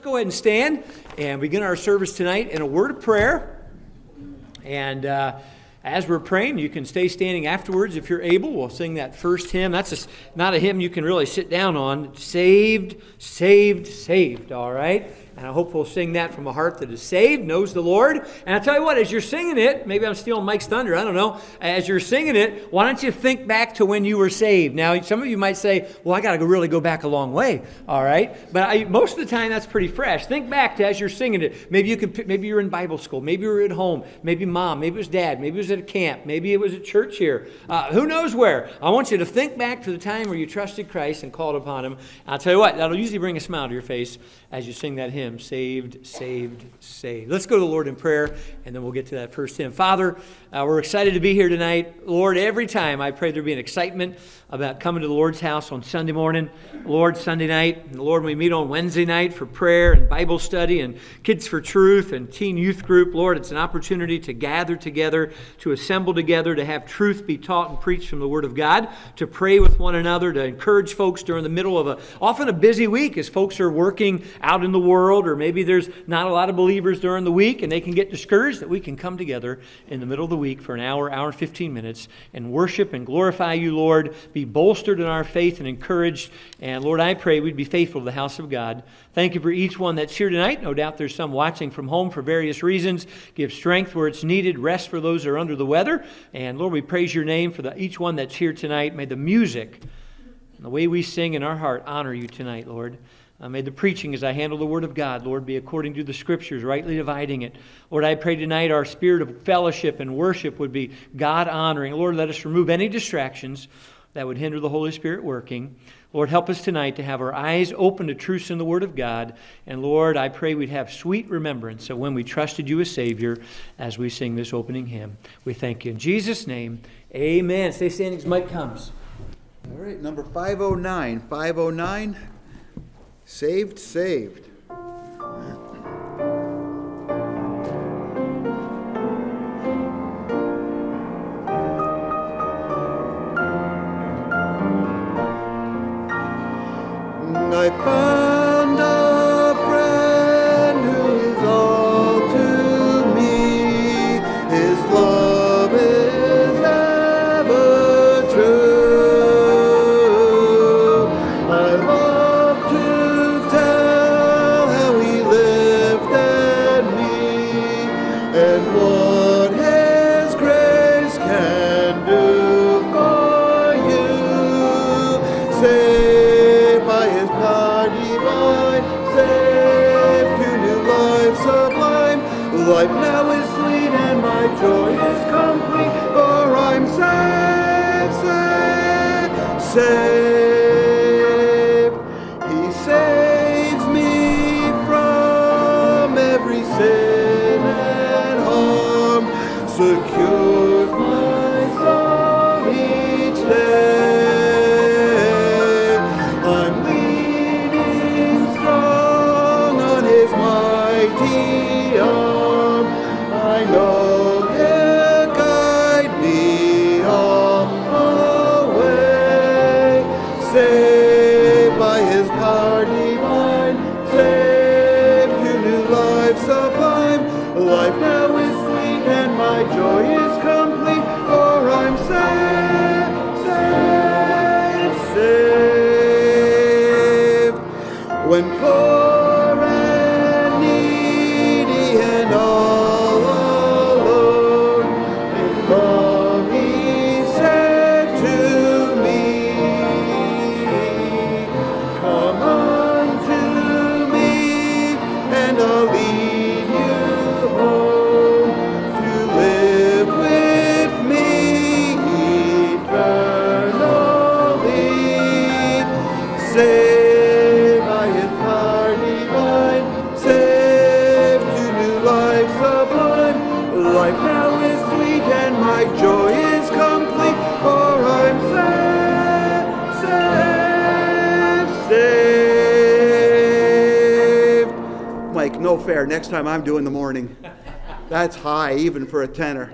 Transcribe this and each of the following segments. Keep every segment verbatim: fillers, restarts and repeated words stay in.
go ahead and stand and begin our service tonight in a word of prayer. And uh, as we're praying, you can stay standing afterwards if you're able. We'll sing that first hymn. That's a, not a hymn you can really sit down on. Saved, saved, saved, all right? And I hope we'll sing that from a heart that is saved, knows the Lord. And I'll tell you what, as you're singing it, maybe I'm stealing Mike's thunder, I don't know. As you're singing it, why don't you think back to when you were saved? Now, some of you might say, well, I got to really go back a long way, all right? But I, most of the time, that's pretty fresh. Think back to as you're singing it. Maybe you could, maybe you're in Bible school. Maybe you were at home. Maybe mom. Maybe it was dad. Maybe it was at a camp. Maybe it was at church here. Uh, who knows where? I want you to think back to the time where you trusted Christ and called upon Him. I'll tell you what, that'll usually bring a smile to your face as you sing that hymn, Saved, Saved, Saved. Let's go to the Lord in prayer, and then we'll get to that first hymn. Father, uh, we're excited to be here tonight. Lord, every time I pray there be an excitement about coming to the Lord's house on Sunday morning, Lord, Sunday night, and Lord, we meet on Wednesday night for prayer and Bible study and Kids for Truth and Teen Youth Group. Lord, it's an opportunity to gather together, to assemble together, to have truth be taught and preached from the Word of God, to pray with one another, to encourage folks during the middle of a often a busy week as folks are working out in the world, or maybe there's not a lot of believers during the week and they can get discouraged, that we can come together in the middle of the week for an hour, hour and fifteen minutes and worship and glorify you, Lord, be bolstered in our faith and encouraged. And Lord, I pray we'd be faithful to the house of God. Thank you for each one that's here tonight. No doubt there's some watching from home for various reasons. Give strength where it's needed, rest for those that are under the weather. And Lord, we praise your name for the, each one that's here tonight. May the music and the way we sing in our heart honor you tonight, Lord. Uh, may the preaching as I handle the Word of God, Lord, be according to the Scriptures, rightly dividing it. Lord, I pray tonight our spirit of fellowship and worship would be God-honoring. Lord, let us remove any distractions that would hinder the Holy Spirit working. Lord, help us tonight to have our eyes open to truths in the Word of God. And Lord, I pray we'd have sweet remembrance of when we trusted you as Savior as we sing this opening hymn. We thank you. In Jesus' name, amen. Stay standing as Mike comes. All right, number five oh nine. five oh nine. Saved, saved. I found a friend who is all to me. His love is ever true. I love to tell how he lifted me and what his grace can do for you. Saved by his power divine, saved to new life sublime. Life now is sweet and my joy is complete, for I'm saved, saved, saved. He saves me from every sin and harm, secures my soul each day. I'm leaning strong on his mighty arm. I know he'll guide me all the way. Saved by his power divine, saved to new life sublime. Life now is sweet and my joy is complete, for I'm saved, saved, saved. When poor and needy and all alone, in love he said to me, come unto me and I'll lead you home to live with me eternally. Saved by his power divine, saved to new life sublime. Life now is sweet and my joy is complete, for I'm saved, saved, saved. Mike, no fair. Next time I'm doing the morning. That's high, even for a tenor.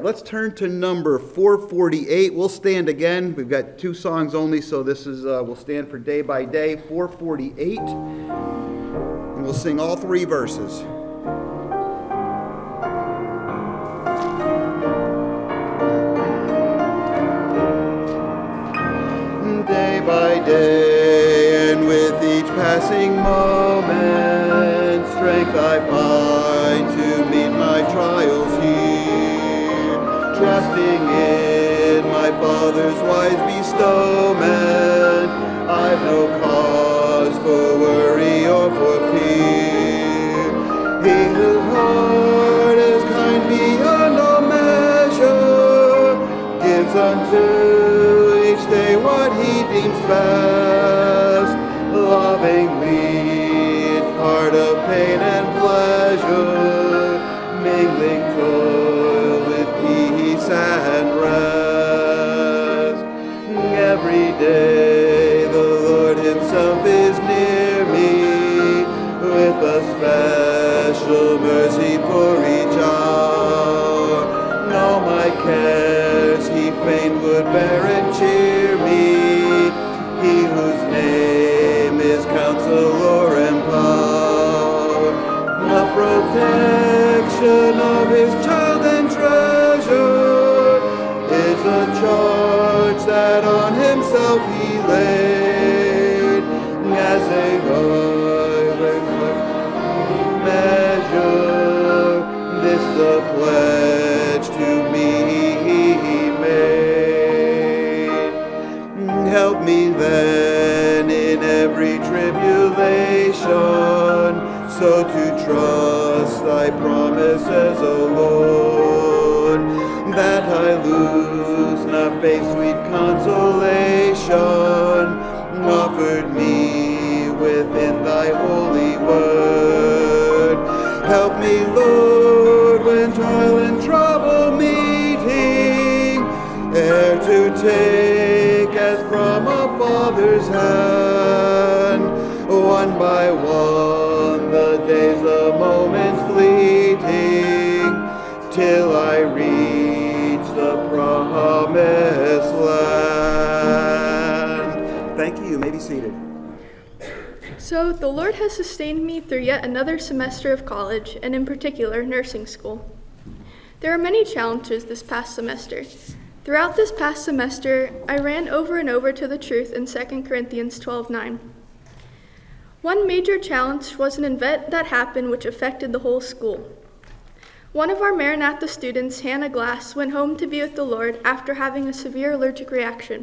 let's turn to number four forty-eight. We'll stand again. We've got two songs only, so this is, uh, we'll stand for Day by Day, four forty-eight. And we'll sing all three verses. Day by day, and with each passing moment, strength I find to meet my trials here, trusting in my Father's wise bestowment. I've no cause for worry or for fear. He whose heart is kind beyond all measure gives unto each day what he deems best, lovingly each part of pain and pleasure, mingling toil with peace and rest. Every day the Lord himself is near me, with a special mercy for each hour. All my cares he fain would bear and cheer me, he whose name is Counselor and Power, the protection of his child and treasure is a charge that on himself he laid, as a measure, this the pledge to me he made. Help me then in every tribulation, so to trust thy promises, O Lord, that I lose not faith's sweet consolation, offered me within thy holy word. Help me, Lord, when trial and trouble meeting, ere to take as from a father's hand, one by one the days, the moments fleeting, till I reach the promised land. Thank you. You may be seated. So, the Lord has sustained me through yet another semester of college, and in particular, nursing school. There are many challenges this past semester. Throughout this past semester, I ran over and over to the truth in Second Corinthians twelve nine. One major challenge was an event that happened which affected the whole school. One of our Maranatha students, Hannah Glass, went home to be with the Lord after having a severe allergic reaction.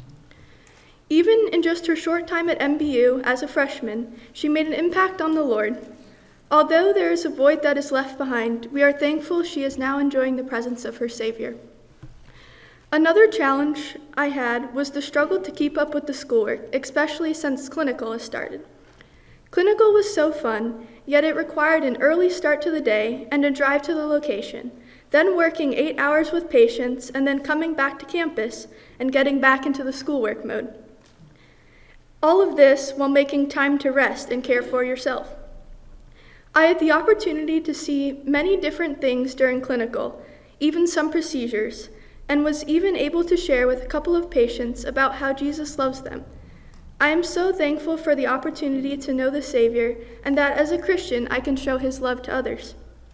Even in just her short time at M B U as a freshman, she made an impact on the Lord. Although there is a void that is left behind, we are thankful she is now enjoying the presence of her Savior. Another challenge I had was the struggle to keep up with the schoolwork, especially since clinical has started. Clinical was so fun, yet it required an early start to the day and a drive to the location, then working eight hours with patients, and then coming back to campus and getting back into the schoolwork mode. All of this while making time to rest and care for yourself. I had the opportunity to see many different things during clinical, even some procedures, and was even able to share with a couple of patients about how Jesus loves them. I am so thankful for the opportunity to know the Savior, and that as a Christian I can show his love to others.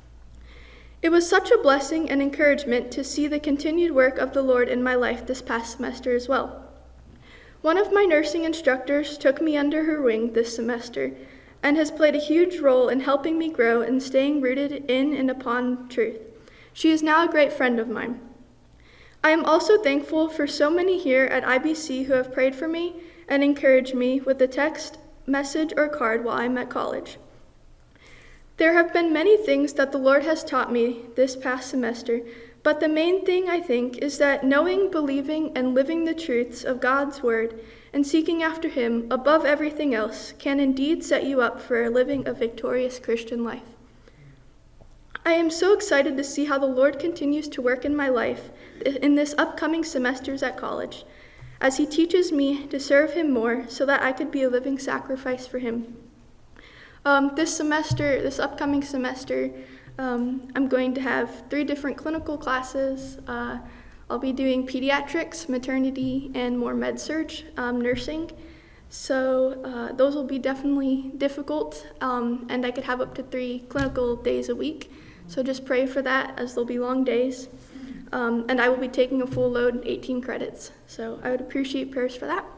It was such a blessing and encouragement to see the continued work of the Lord in my life this past semester as well. One of my nursing instructors took me under her wing this semester and has played a huge role in helping me grow and staying rooted in and upon truth. She is now a great friend of mine. I am also thankful for so many here at I B C who have prayed for me and encouraged me with a text, message, or card while I'm at college. There have been many things that the Lord has taught me this past semester, but the main thing I think is that knowing, believing, and living the truths of God's Word and seeking after Him above everything else can indeed set you up for living a victorious Christian life. I am so excited to see how the Lord continues to work in my life in this upcoming semesters at college, as He teaches me to serve Him more so that I could be a living sacrifice for Him. Um, this semester, this upcoming semester, Um, I'm going to have three different clinical classes. Uh, I'll be doing pediatrics, maternity, and more med-surg, um, nursing. So uh, those will be definitely difficult, um, and I could have up to three clinical days a week. So just pray for that, as there'll be long days. Um, and I will be taking a full load, eighteen credits. So I would appreciate prayers for that.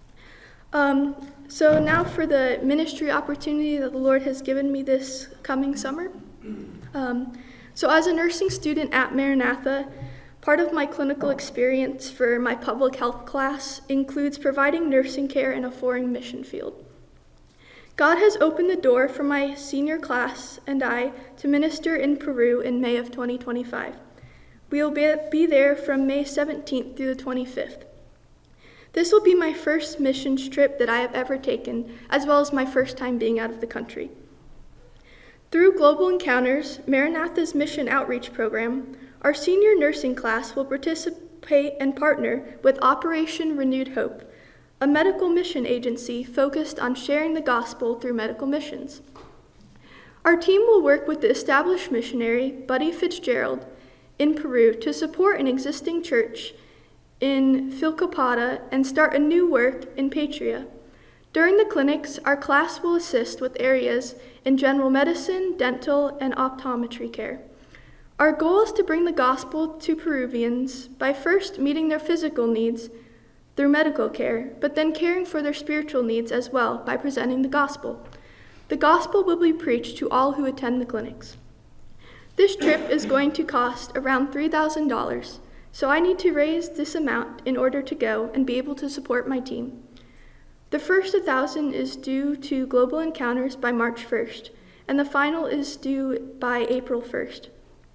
Um, so now for the ministry opportunity that the Lord has given me this coming summer. Um, so as a nursing student at Maranatha, part of my clinical experience for my public health class includes providing nursing care in a foreign mission field. God has opened the door for my senior class and I to minister in Peru in May of twenty twenty-five. We will be there from May seventeenth through the twenty-fifth. This will be my first missions trip that I have ever taken, as well as my first time being out of the country. Through Global Encounters, Maranatha's mission outreach program, our senior nursing class will participate and partner with Operation Renewed Hope, a medical mission agency focused on sharing the gospel through medical missions. Our team will work with the established missionary, Buddy Fitzgerald, in Peru to support an existing church in Philcopata and start a new work in Patria. During the clinics, our class will assist with areas in general medicine, dental, and optometry care. Our goal is to bring the gospel to Peruvians by first meeting their physical needs through medical care, but then caring for their spiritual needs as well by presenting the gospel. The gospel will be preached to all who attend the clinics. This trip is going to cost around three thousand dollars, so I need to raise this amount in order to go and be able to support my team. The first one thousand dollars is due to Global Encounters by March first, and the final is due by April first.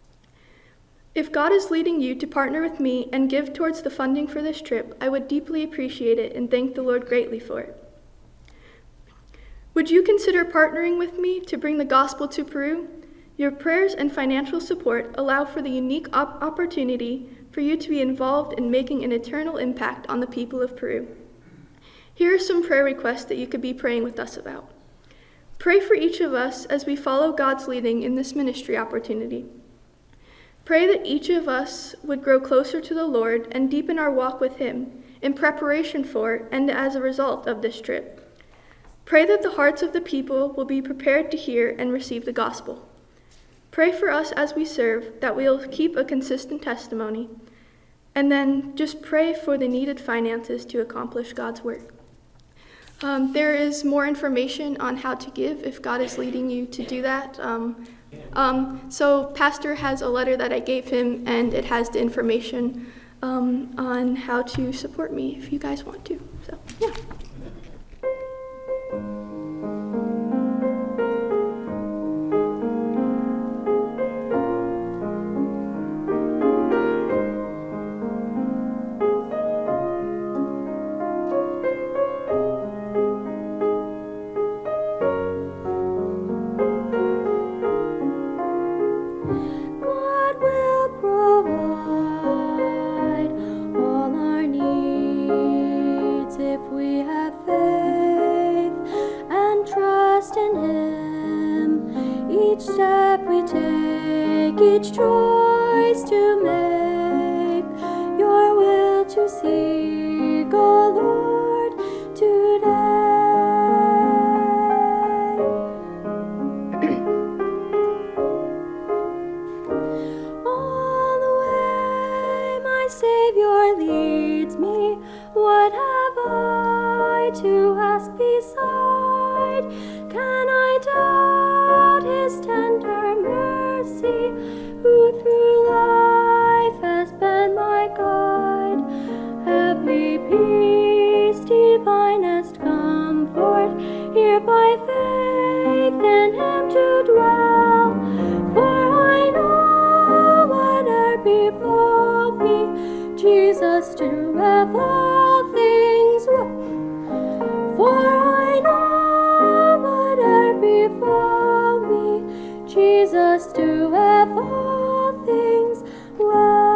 If God is leading you to partner with me and give towards the funding for this trip, I would deeply appreciate it and thank the Lord greatly for it. Would you consider partnering with me to bring the gospel to Peru? Your prayers and financial support allow for the unique op- opportunity for you to be involved in making an eternal impact on the people of Peru. Here are some prayer requests that you could be praying with us about. Pray for each of us as we follow God's leading in this ministry opportunity. Pray that each of us would grow closer to the Lord and deepen our walk with Him in preparation for and as a result of this trip. Pray that the hearts of the people will be prepared to hear and receive the gospel. Pray for us as we serve that we will keep a consistent testimony. And then just pray for the needed finances to accomplish God's work. Um, there is more information on how to give if God is leading you to do that. Um, um, so Pastor has a letter that I gave him, and it has the information um, on how to support me if you guys want to. So, yeah. Each choice to make, your will to seek, O Lord, today. All the way my Savior leads me, what have I to ask beside? Can I doubt His tender mercy, who through life has been my guide? Heavenly peace, divinest comfort, here by faith in Him to dwell. For I know whate'er befall me, Jesus doeth all things well. For I know whate'er befall me, Jesus doeth all things well.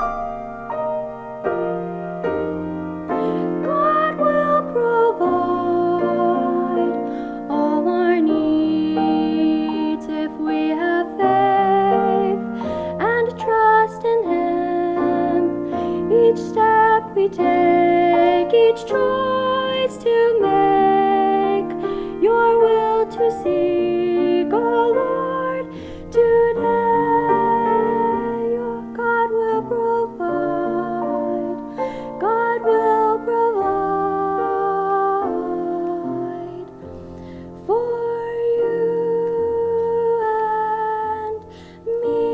God will provide each step we take, each choice to make, your will to seek, oh Lord, today. Your God will provide, God will provide for you and me.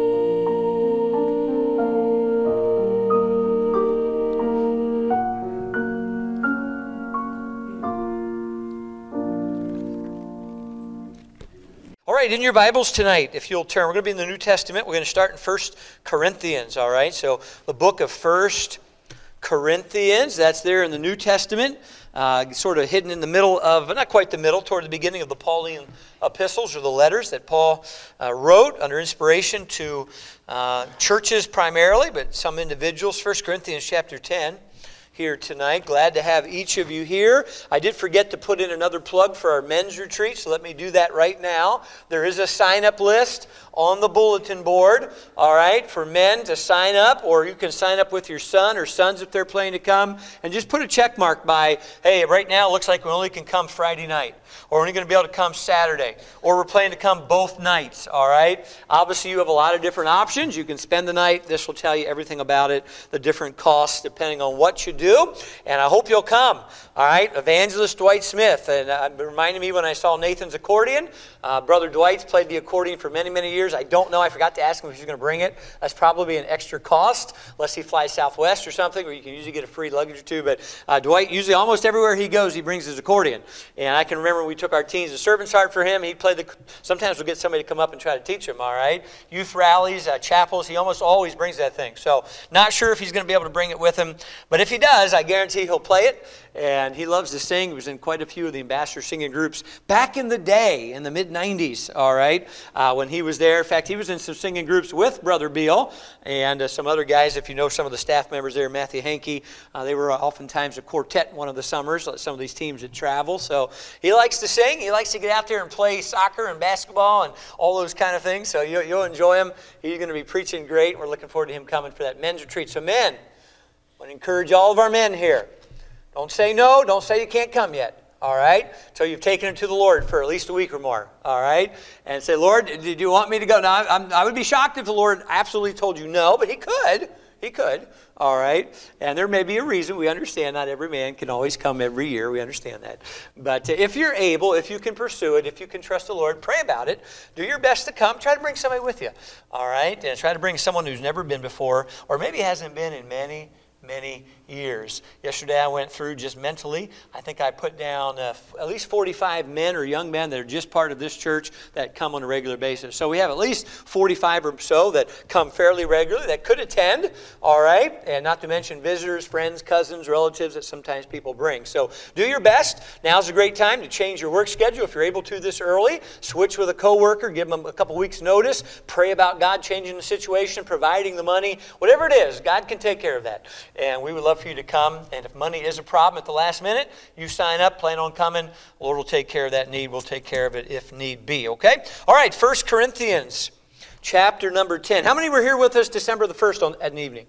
All right, in your Bibles tonight, if you'll turn, we're going to be in the New Testament. We're going to start in First Corinthians, all right? So the book of First Corinthians, that's there in the New Testament, uh, sort of hidden in the middle of, not quite the middle, toward the beginning of the Pauline epistles or the letters that Paul uh, wrote under inspiration to uh, churches primarily, but some individuals. First Corinthians chapter ten. Here tonight. Glad to have each of you here. I did forget to put in another plug for our men's retreat, so let me do that right now. There is a sign-up list on the bulletin board, all right, for men to sign up, or you can sign up with your son or sons if they're planning to come, and just put a check mark by, hey, right now it looks like we only can come Friday night, or we're only going to be able to come Saturday, or we're planning to come both nights, all right? Obviously, you have a lot of different options. You can spend the night. This will tell you everything about it, the different costs depending on what you do. And I hope you'll come. All right, Evangelist Dwight Smith. And uh, it reminded me when I saw Nathan's accordion. Uh, Brother Dwight's played the accordion for many, many years. I don't know. I forgot to ask him if he's going to bring it. That's probably an extra cost, unless he flies Southwest or something, where you can usually get a free luggage or two. But uh, Dwight, usually almost everywhere he goes, he brings his accordion. And I can remember when we took our teens to Servant's Heart for him. He'd play the, sometimes we'll get somebody to come up and try to teach him, all right? Youth rallies, uh, chapels, he almost always brings that thing. So not sure if he's going to be able to bring it with him. But if he does, I guarantee he'll play it. And he loves to sing. He was in quite a few of the ambassador singing groups back in the day, in the mid nineties, all right, uh, when he was there. In fact, he was in some singing groups with Brother Beal and uh, some other guys. If you know some of the staff members there, Matthew Hankey, uh, they were oftentimes a quartet one of the summers, like some of these teams that travel. So he likes to sing. He likes to get out there and play soccer and basketball and all those kind of things. So you, you'll enjoy him. He's going to be preaching great. We're looking forward to him coming for that men's retreat. So men, I want to encourage all of our men here. Don't say no. Don't say you can't come yet. All right? Until you've taken it to the Lord for at least a week or more. All right? And say, Lord, did you want me to go? Now, I'm, I would be shocked if the Lord absolutely told you no, but he could. He could. All right? And there may be a reason. We understand not every man can always come every year. We understand that. But if you're able, if you can pursue it, if you can trust the Lord, pray about it. Do your best to come. Try to bring somebody with you. All right? And try to bring someone who's never been before, or maybe hasn't been in many, many years. Yesterday I went through just mentally. I think I put down uh, f- at least forty-five men or young men that are just part of this church that come on a regular basis. So we have at least forty-five or so that come fairly regularly that could attend, all right? And not to mention visitors, friends, cousins, relatives that sometimes people bring. So do your best. Now's a great time to change your work schedule if you're able to this early. Switch with a coworker, give them a couple weeks notice. Pray about God changing the situation, providing the money. Whatever it is, God can take care of that. And we would love for you to come. And if money is a problem at the last minute, you sign up, plan on coming. The Lord will take care of that need. We'll take care of it if need be, okay? All right, First Corinthians chapter number ten. How many were here with us December the first on, at an evening?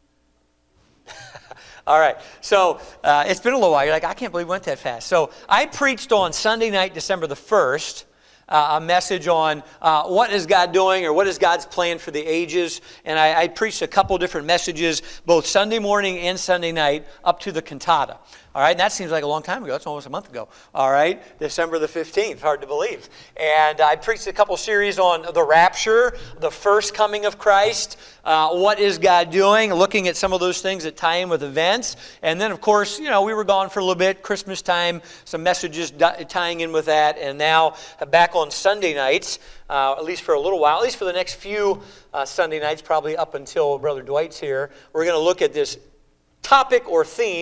All right, so uh, it's been a little while. You're like, I can't believe it went that fast. So I preached on Sunday night, December the first, Uh, a message on uh, what is God doing, or what is God's plan for the ages. And I, I preached a couple different messages, both Sunday morning and Sunday night, up to the cantata. All right, and that seems like a long time ago. That's almost a month ago. All right, December the fifteenth, hard to believe. And I preached a couple series on the rapture, the first coming of Christ, uh, what is God doing, looking at some of those things that tie in with events. And then, of course, you know, we were gone for a little bit, Christmas time, some messages tying in with that. And now back on Sunday nights, uh, at least for a little while, at least for the next few uh, Sunday nights, probably up until Brother Dwight's here, we're going to look at this topic or theme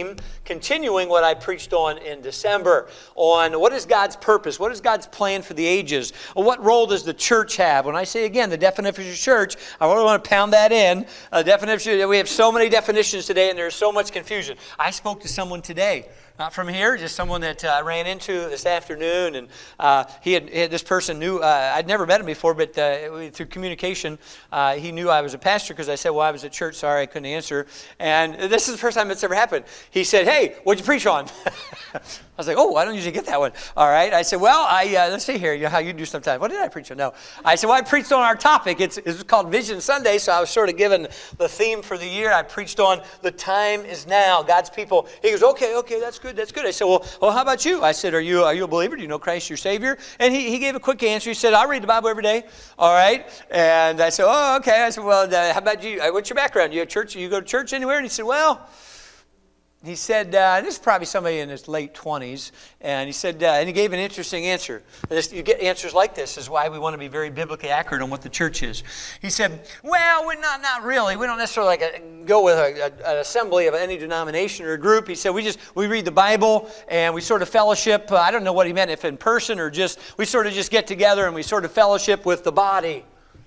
continuing what I preached on in December on what is God's purpose, what is God's plan for the ages, what role does the church have? When I say again the definition of church, I really want to pound that in. Uh, definition. We have so many definitions today, and there's so much confusion. I spoke to someone today. Not from here, just someone that uh, I ran into this afternoon, and uh, he, had, he had this person knew, uh, I'd never met him before, but uh, through communication, uh, he knew I was a pastor because I said, well, I was at church, sorry, I couldn't answer. And this is the first time it's ever happened. He said, hey, what'd you preach on? I was like, oh, I don't usually get that one. All right. I said, well, I uh, let's see here, you know how you do sometimes. What did I preach on? No. I said, well, I preached on our topic. It's, it's called Vision Sunday, so I was sort of given the theme for the year. I preached on the time is now, God's people. He goes, okay, okay, that's good, that's good. I said, well, well, how about you? I said, are you are you a believer? Do you know Christ your Savior? And he, he gave a quick answer. He said, I read the Bible every day. All right. And I said, oh, okay. I said, well, uh, how about you? What's your background? You have church? You go to church anywhere? And he said, well, he said, uh, this is probably somebody in his late twenties, and he said, uh, and he gave an interesting answer. This, you get answers like this is why we want to be very biblically accurate on what the church is. He said, well, we're not, not really. We don't necessarily like a, go with a, a, an assembly of any denomination or a group. He said, we just, we read the Bible, and we sort of fellowship. Uh, I don't know what he meant, if in person or just, we sort of just get together and we sort of fellowship with the body.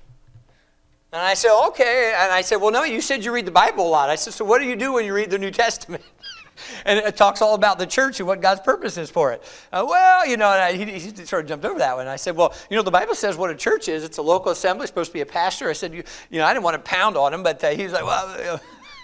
And I said, okay. And I said, well, no, you said you read the Bible a lot. I said, so what do you do when you read the New Testament? And it talks all about the church and what God's purpose is for it. Uh, well, you know, and I, he, he sort of jumped over that one. I said, well, you know, the Bible says what a church is. It's a local assembly. It's supposed to be a pastor. I said, you, you know, I didn't want to pound on him, but uh, he was like, well, you know.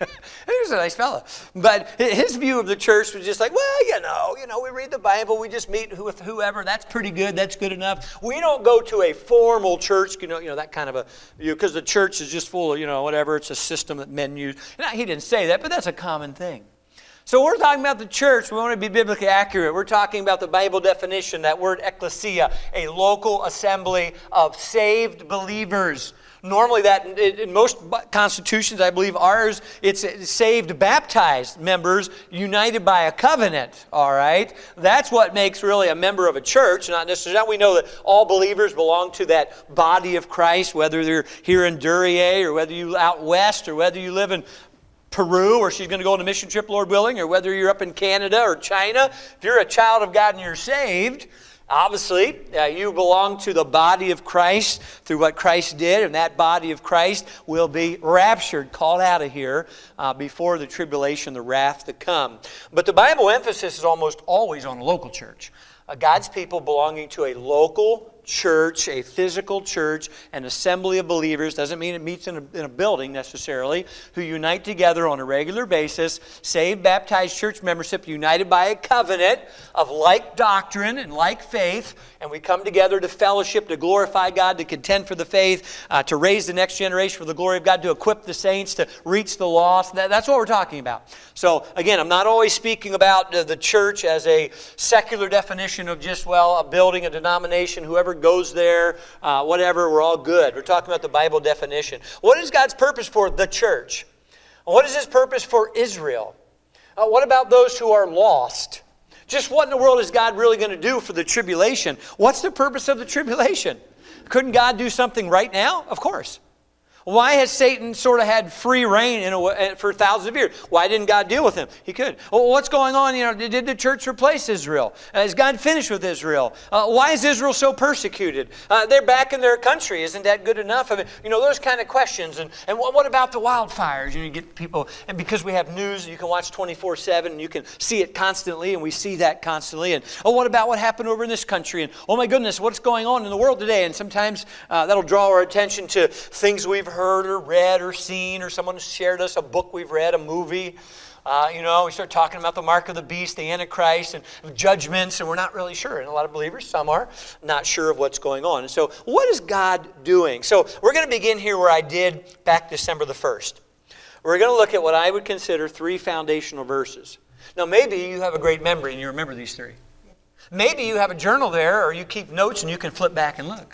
He was a nice fellow. But his view of the church was just like, well, you know, you know, we read the Bible. We just meet with whoever. That's pretty good. That's good enough. We don't go to a formal church, you know, you know that kind of a, you know, because the church is just full of, you know, whatever. It's a system that men use. And he didn't say that, but that's a common thing. So we're talking about the church. We want to be biblically accurate. We're talking about the Bible definition, that word ecclesia, a local assembly of saved believers. Normally that, in most constitutions, I believe ours, it's saved, baptized members united by a covenant, all right? That's what makes really a member of a church, not necessarily. Now we know that all believers belong to that body of Christ, whether they're here in Duryea or whether you out west or whether you live in Peru, or she's going to go on a mission trip, Lord willing, or whether you're up in Canada or China. If you're a child of God and you're saved, obviously, uh, you belong to the body of Christ through what Christ did, and that body of Christ will be raptured, called out of here uh, before the tribulation, the wrath to come. But the Bible emphasis is almost always on a local church. Uh, God's people belonging to a local church, a physical church, an assembly of believers. Doesn't mean it meets in a, in a building necessarily, who unite together on a regular basis, saved, baptized church membership, united by a covenant of like doctrine and like faith, and we come together to fellowship, to glorify God, to contend for the faith, uh, to raise the next generation for the glory of God, to equip the saints, to reach the lost. That, that's what we're talking about. So again, I'm not always speaking about uh, the church as a secular definition of just, well, a building, a denomination, whoever goes there, uh, whatever, we're all good. We're talking about the Bible definition. What is God's purpose for the church? What is His purpose for Israel? Uh, what about those who are lost? Just what in the world is God really going to do for the tribulation? What's the purpose of the tribulation? Couldn't God do something right now? Of course. Why has Satan sort of had free reign in a, for thousands of years? Why didn't God deal with him? He could. Well, what's going on? You know, did the church replace Israel? Uh, is God finished with Israel? Uh, why is Israel so persecuted? Uh, they're back in their country. Isn't that good enough? I mean, you know, those kind of questions. And, and what, what about the wildfires? You know, you get people, and because we have news, you can watch twenty-four seven, and you can see it constantly, and we see that constantly. And, oh, what about what happened over in this country? And, oh, my goodness, what's going on in the world today? And sometimes uh, that'll draw our attention to things we've heard or read or seen, or someone shared us a book we've read, a movie. Uh, you know, we start talking about the mark of the beast, the Antichrist, and judgments, and we're not really sure. And a lot of believers, some are, not sure of what's going on. And so, what is God doing? So, we're going to begin here where I did back December the first. We're going to look at what I would consider three foundational verses. Now, maybe you have a great memory and you remember these three. Maybe you have a journal there, or you keep notes and you can flip back and look.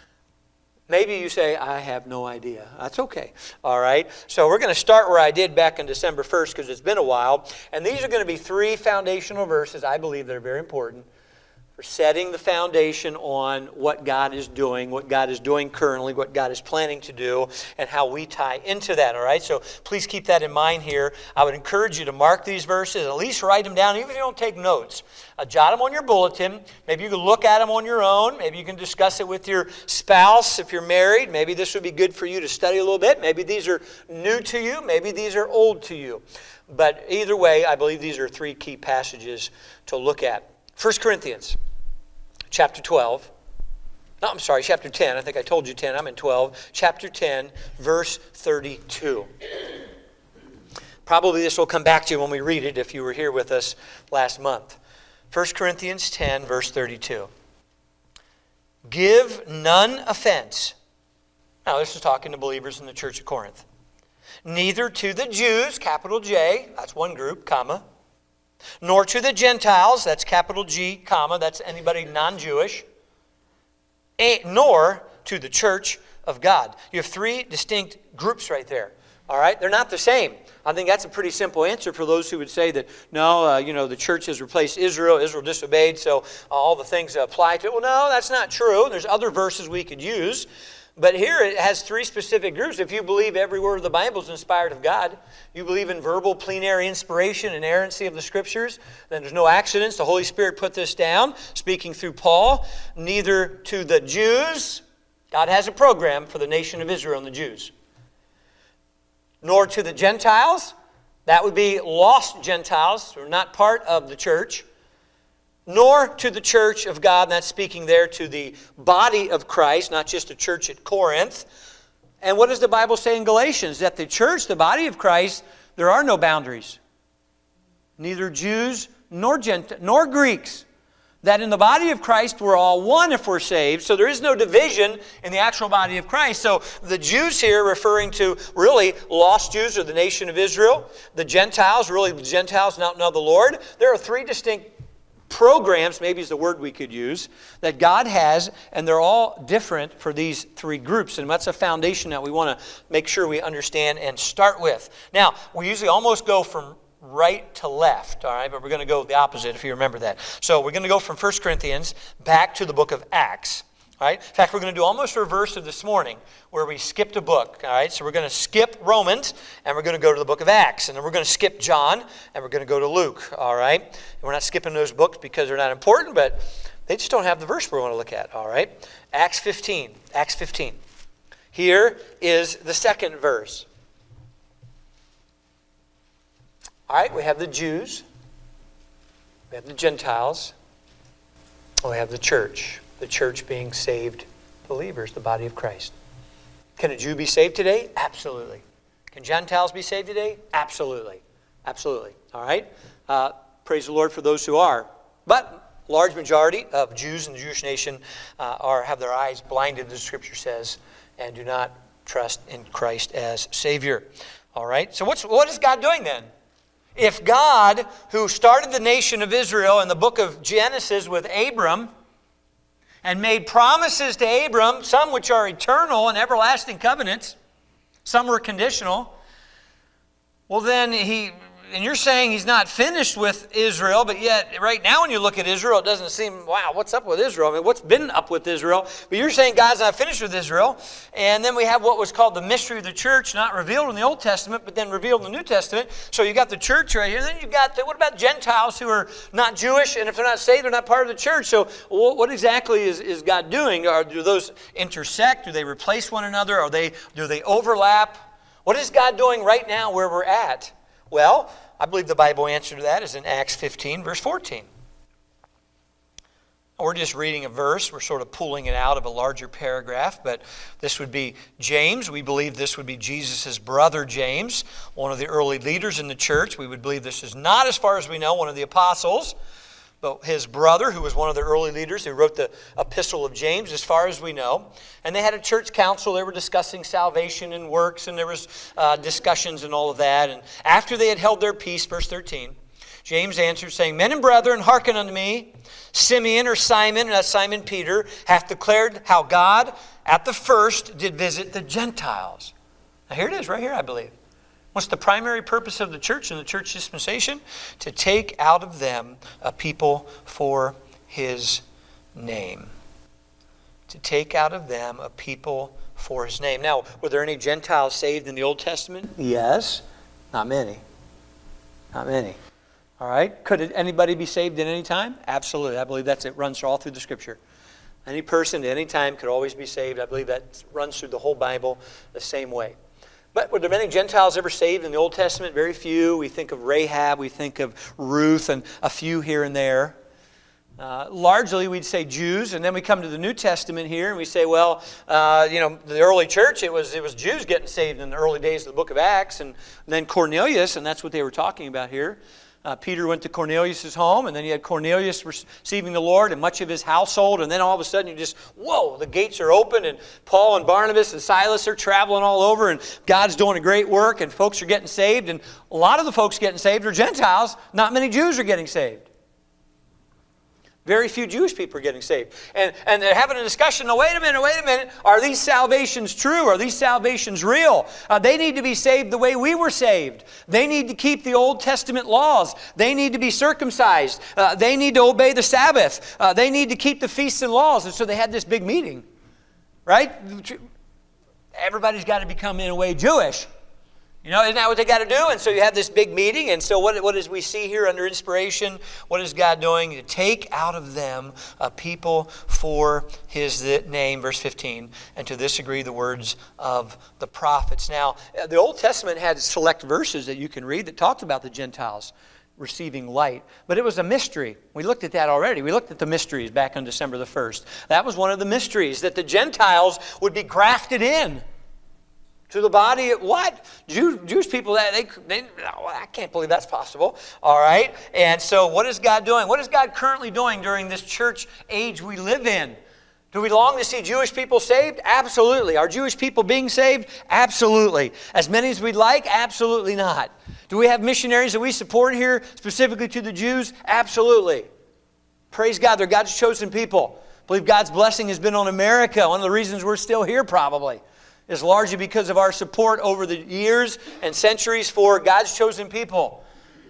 Maybe you say, I have no idea. That's okay. All right. So we're going to start where I did back on December first, because it's been a while. And these are going to be three foundational verses, I believe, that are very important for setting the foundation on what God is doing, what God is doing currently, what God is planning to do, and how we tie into that, all right? So please keep that in mind here. I would encourage you to mark these verses, at least write them down, even if you don't take notes. Uh, jot them on your bulletin. Maybe you can look at them on your own. Maybe you can discuss it with your spouse if you're married. Maybe this would be good for you to study a little bit. Maybe these are new to you. Maybe these are old to you. But either way, I believe these are three key passages to look at. First Corinthians chapter twelve. No, I'm sorry, chapter ten. I think I told you ten. I'm in twelve. Chapter ten, verse thirty-two. Probably this will come back to you when we read it if you were here with us last month. First Corinthians ten, verse thirty-two. Give none offense. Now, this is talking to believers in the church of Corinth. Neither to the Jews, capital J, that's one group, comma, nor to the Gentiles, that's capital G, comma, that's anybody non-Jewish, nor to the church of God. You have three distinct groups right there. All right? They're not the same. I think that's a pretty simple answer for those who would say that, no, uh, you know, the church has replaced Israel. Israel disobeyed, so uh, all the things apply to it. Well, no, that's not true. There's other verses we could use. But here it has three specific groups. If you believe every word of the Bible is inspired of God, you believe in verbal plenary inspiration and inerrancy of the Scriptures, then there's no accidents. The Holy Spirit put this down, speaking through Paul. Neither to the Jews, God has a program for the nation of Israel and the Jews, nor to the Gentiles, that would be lost Gentiles, who are not part of the church, nor to the church of God, and that's speaking there to the body of Christ, not just the church at Corinth. And what does the Bible say in Galatians? That the church, the body of Christ, there are no boundaries. Neither Jews nor Gent- nor Greeks. That in the body of Christ we're all one if we're saved. So there is no division in the actual body of Christ. So the Jews here referring to really lost Jews or the nation of Israel. The Gentiles, really the Gentiles not know the Lord. There are three distinct programs, maybe is the word we could use, that God has, and they're all different for these three groups. And that's a foundation that we want to make sure we understand and start with. Now, we usually almost go from right to left, all right? But we're going to go the opposite if you remember that. So we're going to go from First Corinthians back to the book of Acts. All right? In fact, we're going to do almost a reverse of this morning where we skipped a book. All right? So we're going to skip Romans and we're going to go to the book of Acts. And then we're going to skip John and we're going to go to Luke. All right? And we're not skipping those books because they're not important, but they just don't have the verse we want to look at. All right? Acts fifteen. Acts fifteen. Here is the second verse. All right? We have the Jews. We have the Gentiles. We have the church. The church being saved believers, the body of Christ. Can a Jew be saved today? Absolutely. Can Gentiles be saved today? Absolutely. Absolutely. All right? Uh, praise the Lord for those who are. But large majority of Jews in the Jewish nation uh, are have their eyes blinded, the Scripture says, and do not trust in Christ as Savior. All right? So what's what is God doing then? If God, who started the nation of Israel in the book of Genesis with Abram, and made promises to Abram, some which are eternal and everlasting covenants, some were conditional. Well, then he, and you're saying he's not finished with Israel, but yet right now when you look at Israel, it doesn't seem, wow, what's up with Israel? I mean, what's been up with Israel? But you're saying God's not finished with Israel. And then we have what was called the mystery of the church, not revealed in the Old Testament, but then revealed in the New Testament. So you got the church right here. And then you got, the, what about Gentiles who are not Jewish? And if they're not saved, they're not part of the church. So what exactly is, is God doing? Are, do those intersect? Do they replace one another? Are they, do they overlap? What is God doing right now where we're at? Well, I believe the Bible answer to that is in Acts fifteen, verse fourteen. We're just reading a verse. We're sort of pulling it out of a larger paragraph, but this would be James. We believe this would be Jesus' brother James, one of the early leaders in the church. We would believe this is not, as far as we know, one of the apostles, but his brother, who was one of the early leaders, who wrote the epistle of James, as far as we know. And they had a church council. They were discussing salvation and works, and there was uh, discussions and all of that. And after they had held their peace, verse thirteen, James answered, saying, Men and brethren, hearken unto me. Simeon or Simon, and that's Simon Peter, hath declared how God at the first did visit the Gentiles. Now here it is, right here, I believe. What's the primary purpose of the church and the church dispensation? To take out of them a people for his name. To take out of them a people for his name. Now, were there any Gentiles saved in the Old Testament? Yes. Not many. Not many. All right. Could anybody be saved at any time? Absolutely. I believe that's it. Runs all through the Scripture. Any person at any time could always be saved. I believe that runs through the whole Bible the same way. But were there many Gentiles ever saved in the Old Testament? Very few. We think of Rahab. We think of Ruth and a few here and there. Uh, largely, we'd say Jews, and then we come to the New Testament here, and we say, well, uh, you know, the early church, it was it was Jews getting saved in the early days of the book of Acts, and then Cornelius, and that's what they were talking about here. Uh, Peter went to Cornelius' home, and then you had Cornelius receiving the Lord and much of his household, and then all of a sudden you just, whoa, the gates are open, and Paul and Barnabas and Silas are traveling all over, and God's doing a great work, and folks are getting saved, and a lot of the folks getting saved are Gentiles. Not many Jews are getting saved. Very few Jewish people are getting saved. And, and they're having a discussion, no, wait a minute, wait a minute, are these salvations true? Are these salvations real? Uh, they need to be saved the way we were saved. They need to keep the Old Testament laws. They need to be circumcised. Uh, they need to obey the Sabbath. Uh, they need to keep the feasts and laws. And so they had this big meeting, right? Everybody's got to become, in a way, Jewish. You know, isn't that what they got to do? And so you have this big meeting. And so what, what does we see here under inspiration? What is God doing? To take out of them a people for his name, verse fifteen, and to this agree the words of the prophets. Now, the Old Testament had select verses that you can read that talked about the Gentiles receiving light. But it was a mystery. We looked at that already. We looked at the mysteries back on December the first. That was one of the mysteries, that the Gentiles would be grafted in to the body of what? Jew, Jewish people, they, they, oh, I can't believe that's possible. All right? And so what is God doing? What is God currently doing during this church age we live in? Do we long to see Jewish people saved? Absolutely. Are Jewish people being saved? Absolutely. As many as we'd like? Absolutely not. Do we have missionaries that we support here specifically to the Jews? Absolutely. Praise God. They're God's chosen people. I believe God's blessing has been on America. One of the reasons we're still here probably is largely because of our support over the years and centuries for God's chosen people.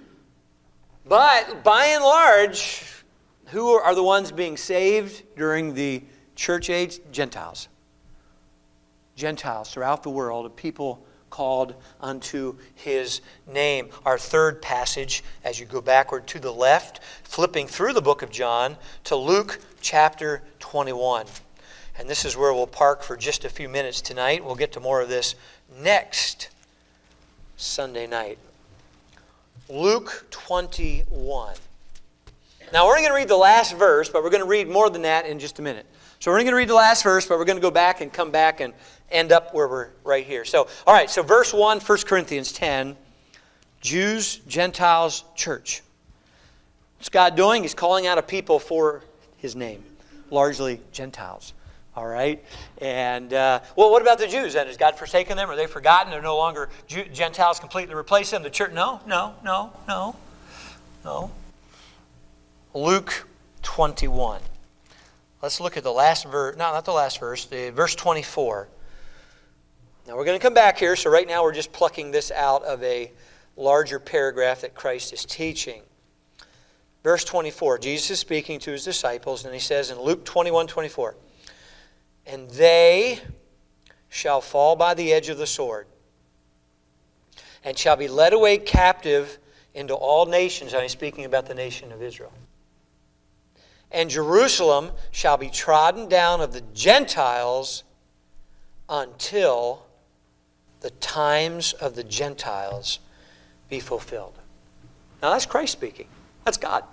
But by and large, who are the ones being saved during the church age? Gentiles. Gentiles throughout the world, a people called unto his name. Our third passage, as you go backward to the left, flipping through the book of John to Luke chapter twenty-one. And this is where we'll park for just a few minutes tonight. We'll get to more of this next Sunday night. Luke twenty-one. Now, we're only going to read the last verse, but we're going to read more than that in just a minute. So we're only going to read the last verse, but we're going to go back and come back and end up where we're right here. So, all right, so verse one, First Corinthians ten, Jews, Gentiles, church. What's God doing? He's calling out a people for his name, largely Gentiles. All right? And, uh, well, what about the Jews then? Has God forsaken them? Are they forgotten? They're no longer Jew- Gentiles completely replace them? The church? No, no, no, no, no. Luke twenty-one. Let's look at the last verse. No, not the last verse. The verse twenty-four. Now, we're going to come back here. So right now we're just plucking this out of a larger paragraph that Christ is teaching. Verse twenty-four. Jesus is speaking to his disciples, and he says in Luke twenty-one twenty-four, and they shall fall by the edge of the sword, and shall be led away captive into all nations. I'm speaking about the nation of Israel. And Jerusalem shall be trodden down of the Gentiles until the times of the Gentiles be fulfilled. Now that's Christ speaking. That's God.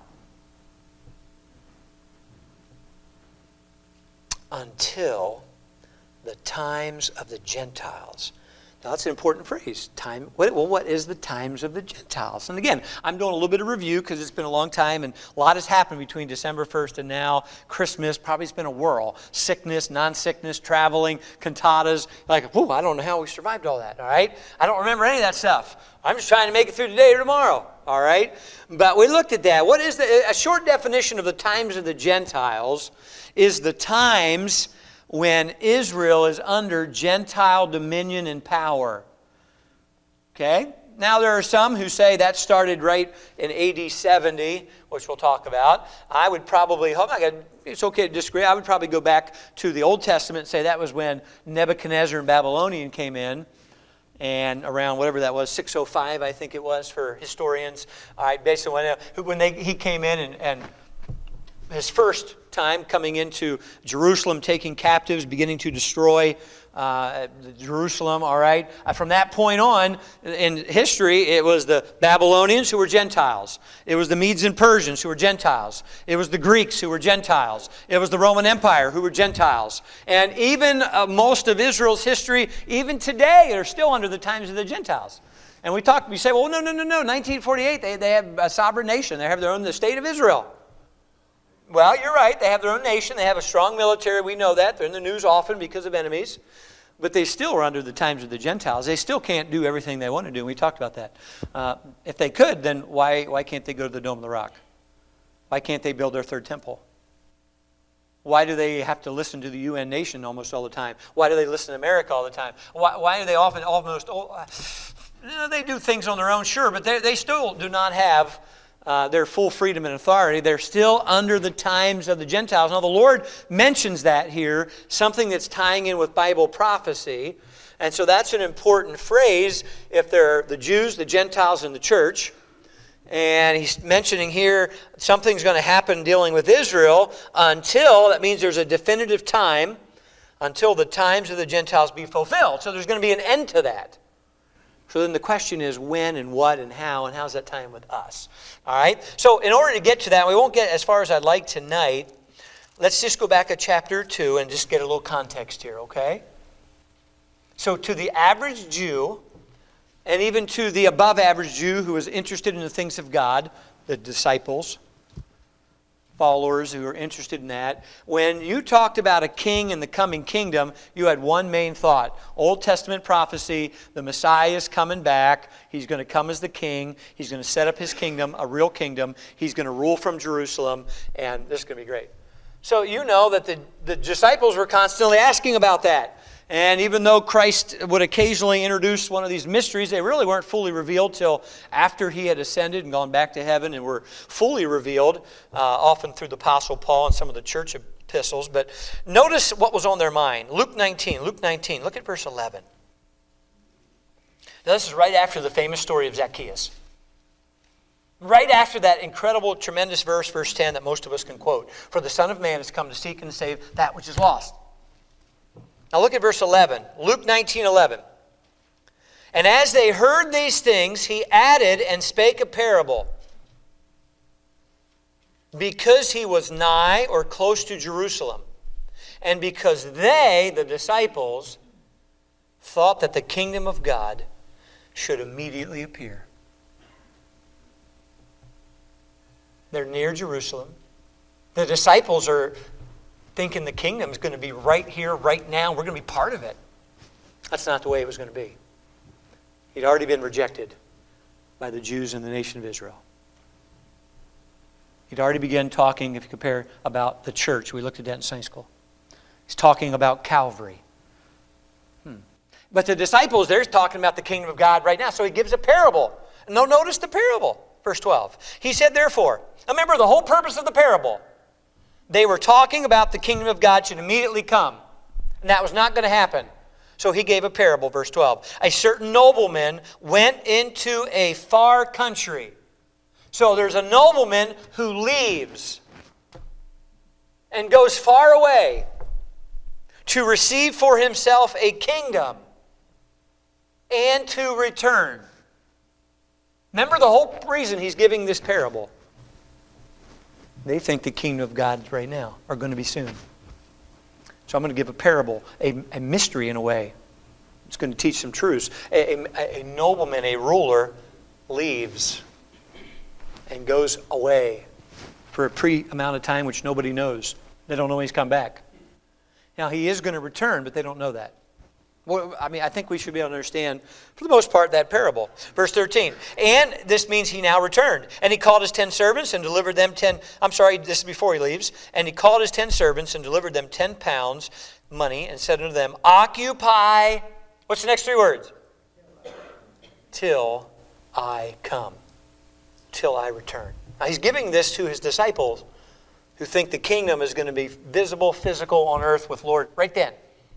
Until the times of the Gentiles. Now that's an important phrase. Time. What, well, what is the times of the Gentiles? And again, I'm doing a little bit of review because it's been a long time and a lot has happened between December first and now. Christmas, probably it's been a whirl. Sickness, non-sickness, traveling, cantatas. Like, whoa, I don't know how we survived all that, all right? I don't remember any of that stuff. I'm just trying to make it through today or tomorrow, all right? But we looked at that. What is the, a short definition of the times of the Gentiles is the times when Israel is under Gentile dominion and power. Okay? Now there are some who say that started right in A D seventy, which we'll talk about. I would probably, oh my God, it's okay to disagree. I would probably go back to the Old Testament and say that was when Nebuchadnezzar and Babylonian came in. And around whatever that was, six oh five, I think it was for historians. All right, basically when, when they, he came in and, and his first time coming into Jerusalem, taking captives, beginning to destroy uh, Jerusalem, all right. Uh, from that point on in history, it was the Babylonians who were Gentiles. It was the Medes and Persians who were Gentiles. It was the Greeks who were Gentiles. It was the Roman Empire who were Gentiles. And even uh, most of Israel's history, even today, are still under the times of the Gentiles. And we talk, we say, well, no, no, no, no. nineteen forty-eight, they, they have a sovereign nation. They have their own, the state of Israel. Well, you're right. They have their own nation. They have a strong military. We know that. They're in the news often because of enemies. But they still are under the times of the Gentiles. They still can't do everything they want to do. We talked about that. Uh, if they could, then why, why can't they go to the Dome of the Rock? Why can't they build their third temple? Why do they have to listen to the U N nation almost all the time? Why do they listen to America all the time? Why, why do they often almost... Oh, you know, they do things on their own, sure, but they, they still do not have... Uh, their full freedom and authority. They're still under the times of the Gentiles. Now, the Lord mentions that here, something that's tying in with Bible prophecy. And so that's an important phrase if they're the Jews, the Gentiles, and the church. And he's mentioning here something's going to happen dealing with Israel until, that means there's a definitive time, until the times of the Gentiles be fulfilled. So there's going to be an end to that. So then the question is when and what and how, and how's that time with us? All right? So in order to get to that, we won't get as far as I'd like tonight. Let's just go back a chapter or two and just get a little context here, okay? So to the average Jew, and even to the above average Jew who is interested in the things of God, the disciples, followers who are interested in that. When you talked about a king and the coming kingdom, you had one main thought. Old Testament prophecy, the Messiah is coming back. He's going to come as the king. He's going to set up his kingdom, a real kingdom. He's going to rule from Jerusalem, and this is going to be great. So you know that the, the disciples were constantly asking about that. And even though Christ would occasionally introduce one of these mysteries, they really weren't fully revealed till after he had ascended and gone back to heaven, and were fully revealed, uh, often through the Apostle Paul and some of the church epistles. But notice what was on their mind. Luke nineteen. Luke nineteen. Look at verse eleven. Now, this is right after the famous story of Zacchaeus. Right after that incredible, tremendous verse, verse ten, that most of us can quote. For the Son of Man has come to seek and to save that which is lost. Now look at verse eleven. Luke nineteen eleven. And as they heard these things, he added and spake a parable. Because he was nigh or close to Jerusalem, and because they, the disciples, thought that the kingdom of God should immediately appear. They're near Jerusalem. The disciples are thinking the kingdom is going to be right here, right now. We're going to be part of it. That's not the way it was going to be. He'd already been rejected by the Jews and the nation of Israel. He'd already begun talking, if you compare, about the church. We looked at that in Sunday school. He's talking about Calvary. Hmm. But the disciples, they're talking about the kingdom of God right now. So he gives a parable. No, notice the parable. Verse twelve. He said, therefore, remember the whole purpose of the parable. They were talking about the kingdom of God should immediately come. And that was not going to happen. So he gave a parable, verse twelve. A certain nobleman went into a far country. So there's a nobleman who leaves and goes far away to receive for himself a kingdom and to return. Remember the whole reason he's giving this parable. They think the kingdom of God right now are going to be soon. So I'm going to give a parable, a, a mystery in a way. It's going to teach some truths. A, a, a nobleman, a ruler, leaves and goes away for a pre amount of time which nobody knows. They don't know when he's come back. Now he is going to return, but they don't know that. Well, I mean, I think we should be able to understand, for the most part, that parable. Verse thirteen. And this means he now returned. And he called his ten servants and delivered them ten... I'm sorry, this is before he leaves. And he called his ten servants and delivered them ten pounds money and said unto them, occupy... What's the next three words? Till I come, till I return. Now he's giving this to his disciples who think the kingdom is going to be visible, physical on earth with Lord right then.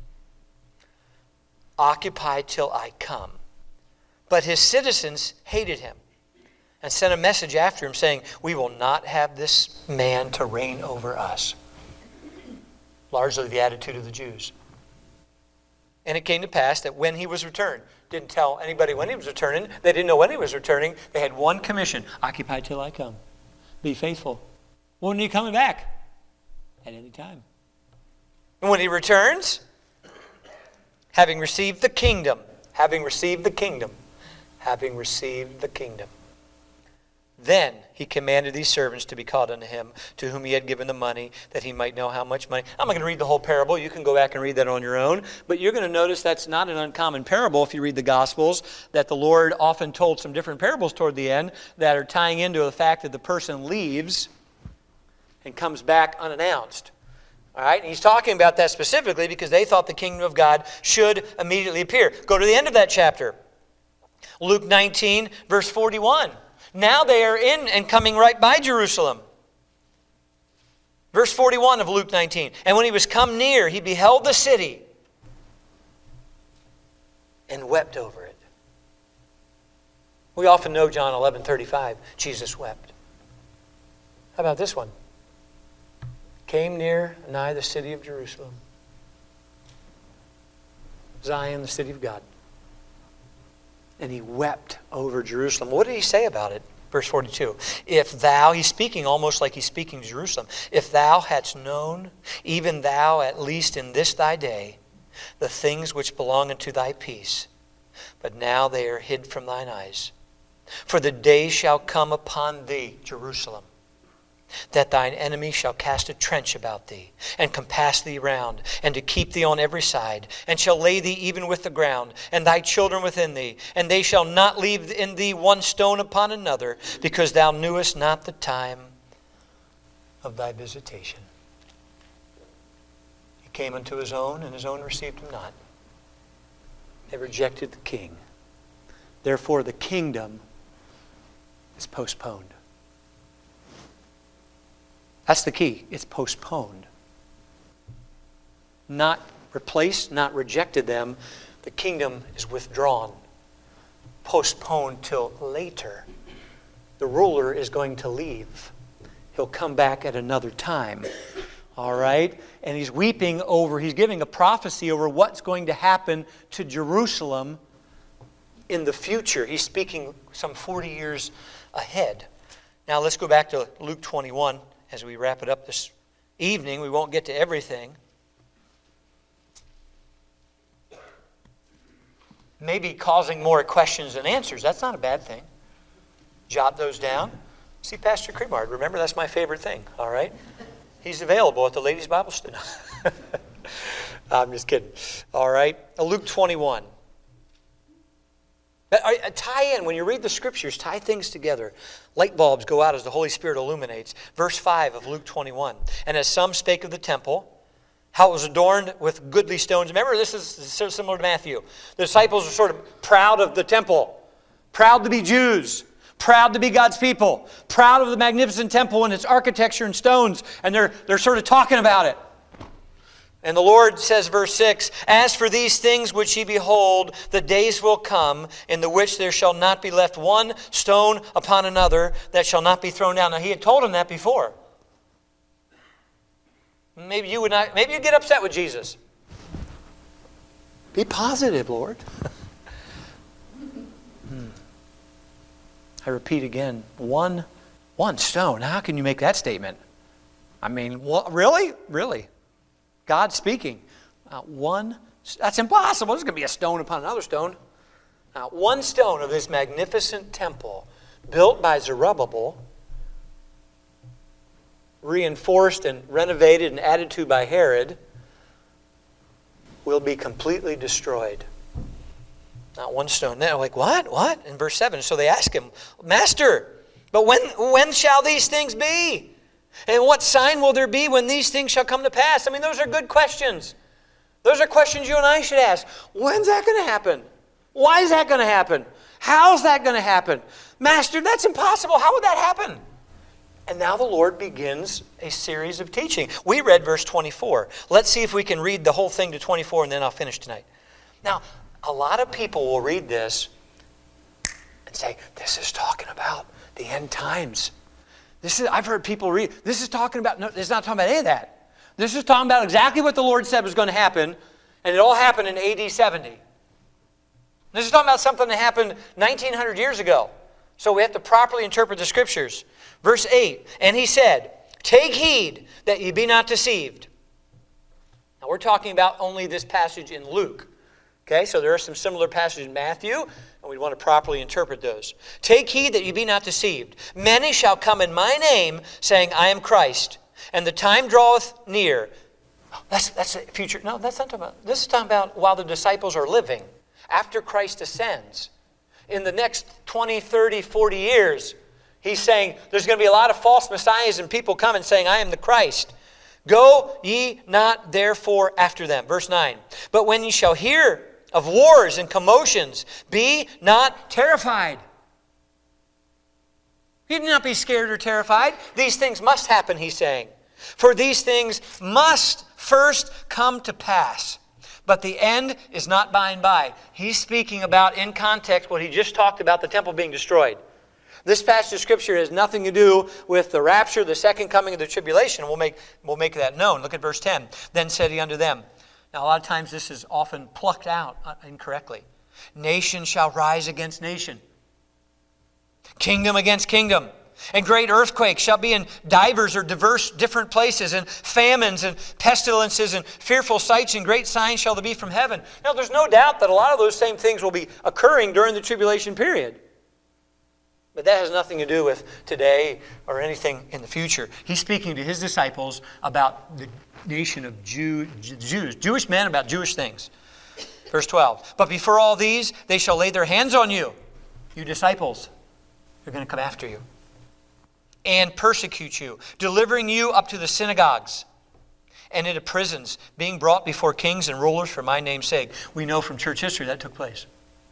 Occupy till I come. But his citizens hated him and sent a message after him saying, we will not have this man to reign over us. Largely the attitude of the Jews. And it came to pass that when he was returned, didn't tell anybody when he was returning. They didn't know when he was returning. They had one commission. Occupy till I come. Be faithful. When are you coming back? At any time. And when he returns, having received the kingdom, having received the kingdom, having received the kingdom, then he commanded these servants to be called unto him, to whom he had given the money, that he might know how much money. I'm not going to read the whole parable. You can go back and read that on your own. But you're going to notice that's not an uncommon parable if you read the Gospels, that the Lord often told some different parables toward the end that are tying into the fact that the person leaves and comes back unannounced. All right? And he's talking about that specifically because they thought the kingdom of God should immediately appear. Go to the end of that chapter. Luke nineteen, verse forty-one. Now they are in and coming right by Jerusalem. Verse forty-one of Luke nineteen. And when he was come near, he beheld the city and wept over it. We often know John eleven thirty-five. Jesus wept. How about this one? Came near nigh the city of Jerusalem. Zion, the city of God. And he wept over Jerusalem. What did he say about it? Verse forty-two. If thou, he's speaking almost like he's speaking to Jerusalem. If thou hadst known, even thou at least in this thy day, the things which belong unto thy peace, but now they are hid from thine eyes. For the day shall come upon thee, Jerusalem, that thine enemy shall cast a trench about thee, and compass thee round, and to keep thee on every side, and shall lay thee even with the ground, and thy children within thee, and they shall not leave in thee one stone upon another, because thou knewest not the time of thy visitation. He came unto his own, and his own received him not. They rejected the king. Therefore the kingdom is postponed. That's the key. It's postponed. Not replaced, not rejected them. The kingdom is withdrawn. Postponed till later. The ruler is going to leave. He'll come back at another time. All right? And he's weeping over, he's giving a prophecy over what's going to happen to Jerusalem in the future. He's speaking some forty years ahead. Now let's go back to Luke twenty-one. As we wrap it up this evening, we won't get to everything. Maybe causing more questions than answers. That's not a bad thing. Jot those down. See Pastor Cremard. Remember, that's my favorite thing. All right? He's available at the Ladies' Bible Study. I'm just kidding. All right? Luke twenty-one. Tie in, when you read the scriptures, tie things together. Light bulbs go out as the Holy Spirit illuminates. Verse five of Luke twenty-one. And as some spake of the temple, how it was adorned with goodly stones. Remember, this is similar to Matthew. The disciples are sort of proud of the temple. Proud to be Jews. Proud to be God's people. Proud of the magnificent temple and its architecture and stones. And they're, they're sort of talking about it. And the Lord says, verse six, as for these things which ye behold, the days will come in the which there shall not be left one stone upon another that shall not be thrown down. Now he had told them that before. Maybe you would not, maybe you'd get upset with Jesus. Be positive, Lord. hmm. I repeat again, one, one stone. How can you make that statement? I mean, what, really? Really? God speaking. Uh, one, that's impossible. There's going to be a stone upon another stone. Now, one stone of this magnificent temple built by Zerubbabel, reinforced and renovated and added to by Herod, will be completely destroyed. Not one stone. They're like, what? What? In verse seven, so they ask him, Master, but when, when shall these things be? And what sign will there be when these things shall come to pass? I mean, those are good questions. Those are questions you and I should ask. When's that going to happen? Why is that going to happen? How's that going to happen? Master, that's impossible. How would that happen? And now the Lord begins a series of teaching. We read verse twenty-four. Let's see if we can read the whole thing to twenty-four, and then I'll finish tonight. Now, a lot of people will read this and say, this is talking about the end times. This is, I've heard people read, this is talking about, no, it's not talking about any of that. This is talking about exactly what the Lord said was going to happen, and it all happened in A D seventy. This is talking about something that happened nineteen hundred years ago. So we have to properly interpret the Scriptures. Verse eight, and he said, take heed that ye be not deceived. Now we're talking about only this passage in Luke. Okay, so there are some similar passages in Matthew, and we want to properly interpret those. Take heed that ye be not deceived. Many shall come in my name, saying, I am Christ, and the time draweth near. That's, that's the future. No, that's not talking about. This is talking about while the disciples are living, after Christ ascends. In the next twenty, thirty, forty years, he's saying there's going to be a lot of false messiahs and people coming saying, I am the Christ. Go ye not therefore after them. Verse nine. But when ye shall hear of wars and commotions, be not terrified. You do not be scared or terrified. These things must happen, he's saying. For these things must first come to pass. But the end is not by and by. He's speaking about, in context, what he just talked about, the temple being destroyed. This passage of Scripture has nothing to do with the rapture, the second coming of the tribulation. We'll make, we'll make that known. Look at verse ten. Then said he unto them. Now, a lot of times this is often plucked out incorrectly. Nation shall rise against nation. Kingdom against kingdom. And great earthquakes shall be in divers or diverse different places, and famines and pestilences and fearful sights and great signs shall there be from heaven. Now, there's no doubt that a lot of those same things will be occurring during the tribulation period. But that has nothing to do with today or anything in the future. He's speaking to his disciples about the nation of Jew, Jews, Jewish men about Jewish things. Verse twelve. But before all these, they shall lay their hands on you, you disciples. They're going to come after you. And persecute you, delivering you up to the synagogues and into prisons, being brought before kings and rulers for my name's sake. We know from church history that took place.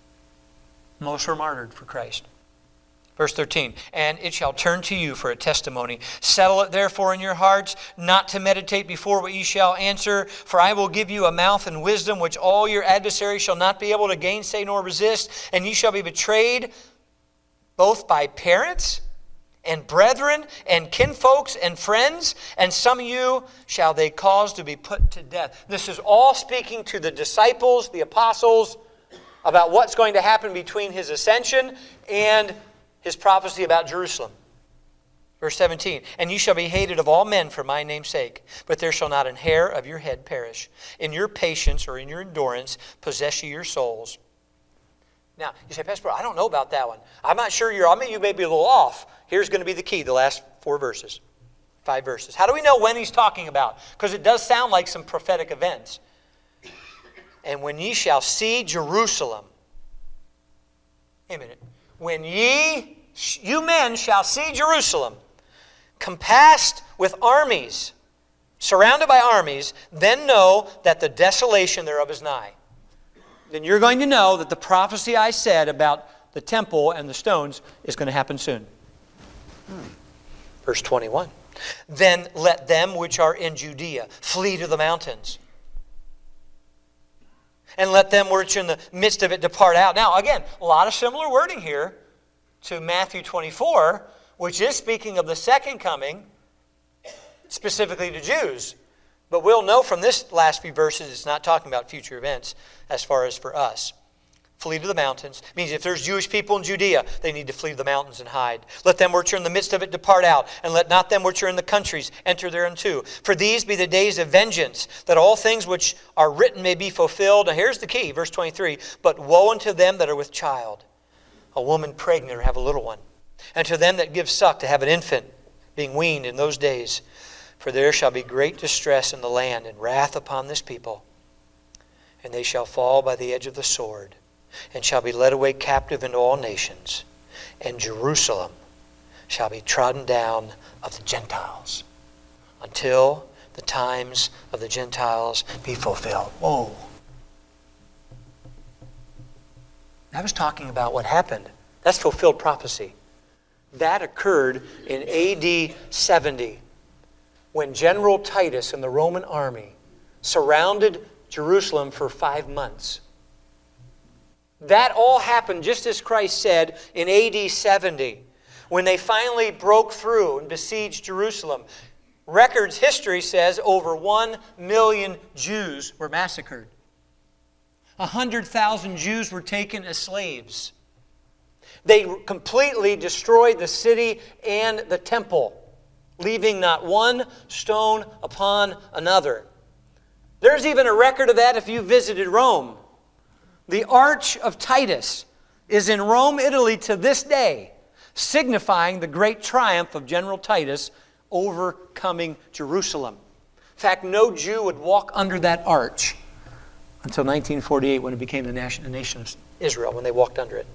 Most were martyred for Christ. Verse thirteen, and it shall turn to you for a testimony. Settle it therefore in your hearts, not to meditate before what ye shall answer. For I will give you a mouth and wisdom, which all your adversaries shall not be able to gainsay nor resist. And ye shall be betrayed both by parents and brethren and kinfolks and friends, and some of you shall they cause to be put to death. This is all speaking to the disciples, the apostles, about what's going to happen between his ascension and his prophecy about Jerusalem. Verse seventeen, and ye shall be hated of all men for my name's sake, but there shall not an hair of your head perish. In your patience or in your endurance possess ye your souls. Now, you say, Pastor, I don't know about that one. I'm not sure you're, I mean, you may be a little off. Here's going to be the key, the last four verses, five verses. How do we know when he's talking about? Because it does sound like some prophetic events. And when ye shall see Jerusalem, wait a minute, when ye, you men shall see Jerusalem, compassed with armies, surrounded by armies, then know that the desolation thereof is nigh. Then you're going to know that the prophecy I said about the temple and the stones is going to happen soon. Hmm. Verse twenty-one. Then let them which are in Judea flee to the mountains. And let them which are in the midst of it depart out. Now, again, a lot of similar wording here to Matthew twenty-four, which is speaking of the second coming, specifically to Jews. But we'll know from this last few verses it's not talking about future events as far as for us. Flee to the mountains. It means if there's Jewish people in Judea, they need to flee to the mountains and hide. Let them which are in the midst of it depart out, and let not them which are in the countries enter thereunto. For these be the days of vengeance, that all things which are written may be fulfilled. Now here's the key, verse twenty-three. But woe unto them that are with child, a woman pregnant or have a little one, and to them that give suck to have an infant, being weaned in those days. For there shall be great distress in the land, and wrath upon this people. And they shall fall by the edge of the sword, and shall be led away captive into all nations. And Jerusalem shall be trodden down of the Gentiles, until the times of the Gentiles be fulfilled. Whoa. I was talking about what happened. That's fulfilled prophecy. That occurred in A D seventy, when General Titus and the Roman army surrounded Jerusalem for five months. That all happened just as Christ said in A D seventy, when they finally broke through and besieged Jerusalem. Records history says over one million Jews were massacred. one hundred thousand Jews were taken as slaves. They completely destroyed the city and the temple, leaving not one stone upon another. There's even a record of that if you visited Rome. The Arch of Titus is in Rome, Italy to this day, signifying the great triumph of General Titus overcoming Jerusalem. In fact, no Jew would walk under that arch until nineteen forty-eight, when it became the nation, the nation of Israel, when they walked under it.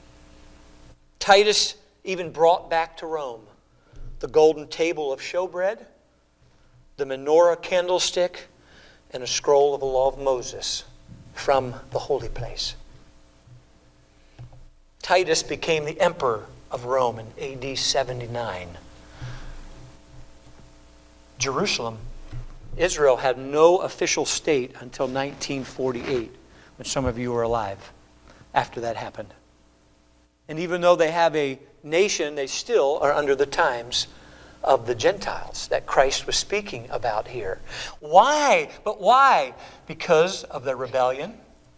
Titus even brought back to Rome the golden table of showbread, the menorah candlestick, and a scroll of the law of Moses from the holy place. Titus became the emperor of Rome in A D seventy-nine. Jerusalem, Israel, had no official state until nineteen forty-eight, when some of you were alive after that happened. And even though they have a nation, they still are under the times of the Gentiles that Christ was speaking about here. Why? But why? Because of their rebellion,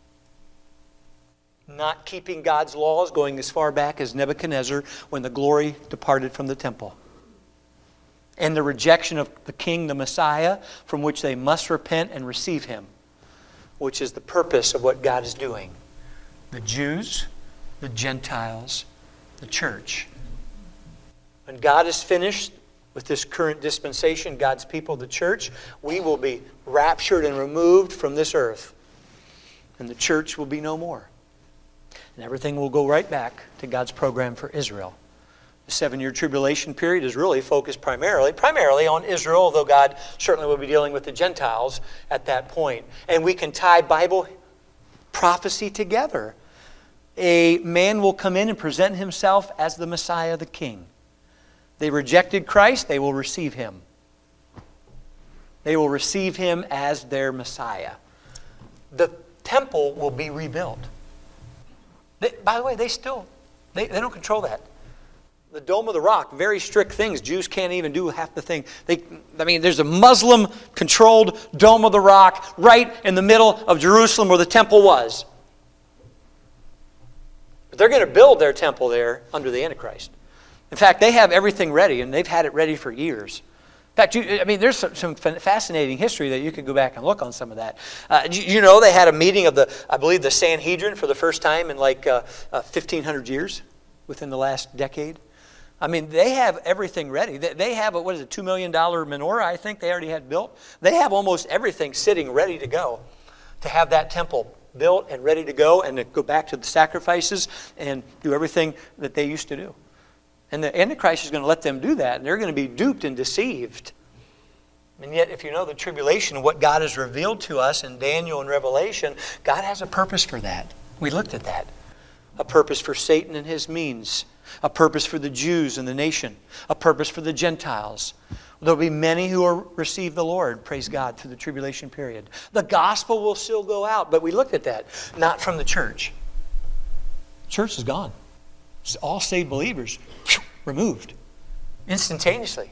not keeping God's laws, going as far back as Nebuchadnezzar when the glory departed from the temple, and the rejection of the King, the Messiah, from which they must repent and receive Him, which is the purpose of what God is doing. The Jews, the Gentiles, the church. When God is finished with this current dispensation, God's people, the church, we will be raptured and removed from this earth. And the church will be no more. And everything will go right back to God's program for Israel. The seven-year tribulation period is really focused primarily, primarily on Israel, although God certainly will be dealing with the Gentiles at that point. And we can tie Bible prophecy together. A man will come in and present himself as the Messiah, the King. They rejected Christ, they will receive Him. They will receive Him as their Messiah. The temple will be rebuilt. They, by the way, they still, they, they don't control that. The Dome of the Rock, very strict things. Jews can't even do half the thing. They, I mean, there's a Muslim-controlled Dome of the Rock right in the middle of Jerusalem where the temple was. But they're going to build their temple there under the Antichrist. In fact, they have everything ready, and they've had it ready for years. In fact, you, I mean, there's some, some fascinating history that you could go back and look on some of that. Uh, you, you know, they had a meeting of the, I believe, the Sanhedrin for the first time in like uh, uh, fifteen hundred years within the last decade. I mean, they have everything ready. They, they have, a, what is it, two million dollars menorah, I think they already had built. They have almost everything sitting ready to go to have that temple built and ready to go and to go back to the sacrifices and do everything that they used to do. And the Antichrist is going to let them do that, and they're going to be duped and deceived. And yet, if you know the tribulation, what God has revealed to us in Daniel and Revelation, God has a purpose for that. We looked at that. A purpose for Satan and his means. A purpose for the Jews and the nation. A purpose for the Gentiles. There will be many who will receive the Lord, praise God, through the tribulation period. The gospel will still go out, but we looked at that. Not from the church. Church is gone. All saved believers, removed instantaneously.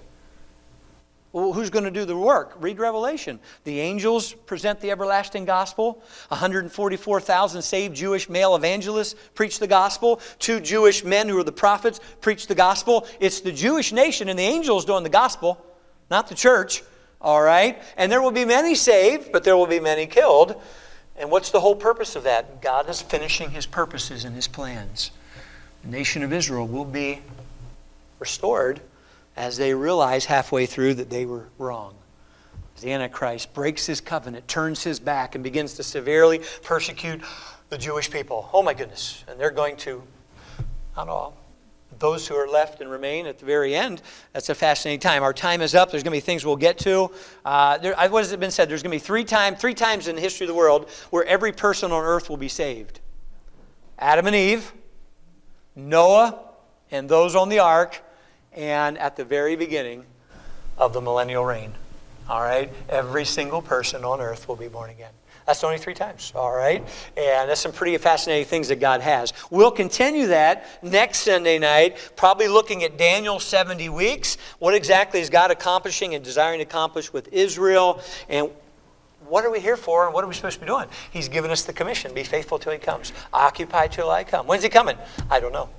Well, who's going to do the work? Read Revelation. The angels present the everlasting gospel. one hundred forty-four thousand saved Jewish male evangelists preach the gospel. Two Jewish men who are the prophets preach the gospel. It's the Jewish nation and the angels doing the gospel, not the church. All right? And there will be many saved, but there will be many killed. And what's the whole purpose of that? God is finishing His purposes and His plans. The nation of Israel will be restored as they realize halfway through that they were wrong. As the Antichrist breaks his covenant, turns his back, and begins to severely persecute the Jewish people. Oh my goodness. And they're going to, I don't know, those who are left and remain at the very end, that's a fascinating time. Our time is up. There's going to be things we'll get to. Uh, there, what has it been said? There's going to be three, time, three times in the history of the world where every person on earth will be saved. Adam and Eve, Noah, and those on the ark, and at the very beginning of the millennial reign. All right? Every single person on earth will be born again. That's only three times, all right? And that's some pretty fascinating things that God has. We'll continue that next Sunday night, probably looking at Daniel's seventy weeks. What exactly is God accomplishing and desiring to accomplish with Israel? And what are we here for, and what are we supposed to be doing? He's given us the commission. Be faithful till He comes. Occupy till I come. When's He coming? I don't know.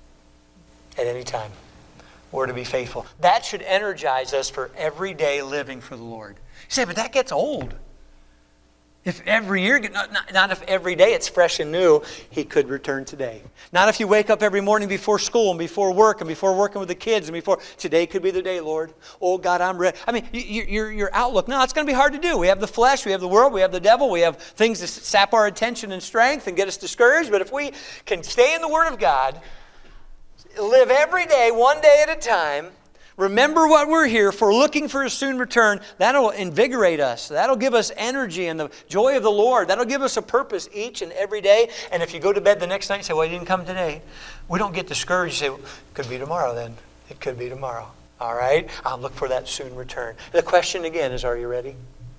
At any time. We're to be faithful. That should energize us for everyday living for the Lord. You say, but that gets old. If every year, not, not, not if every day it's fresh and new, He could return today. Not if you wake up every morning before school and before work and before working with the kids and before, today could be the day, Lord. Oh, God, I'm ready. I mean, you, your, your outlook, no, it's going to be hard to do. We have the flesh, we have the world, we have the devil, we have things that sap our attention and strength and get us discouraged. But if we can stay in the Word of God, live every day, one day at a time, remember what we're here for, looking for His soon return, that'll invigorate us. That'll give us energy and the joy of the Lord. That'll give us a purpose each and every day. And if you go to bed the next night and say, well, He didn't come today, we don't get discouraged. You say, well, it could be tomorrow then. It could be tomorrow. All right? I'll look for that soon return. The question again is, are you ready?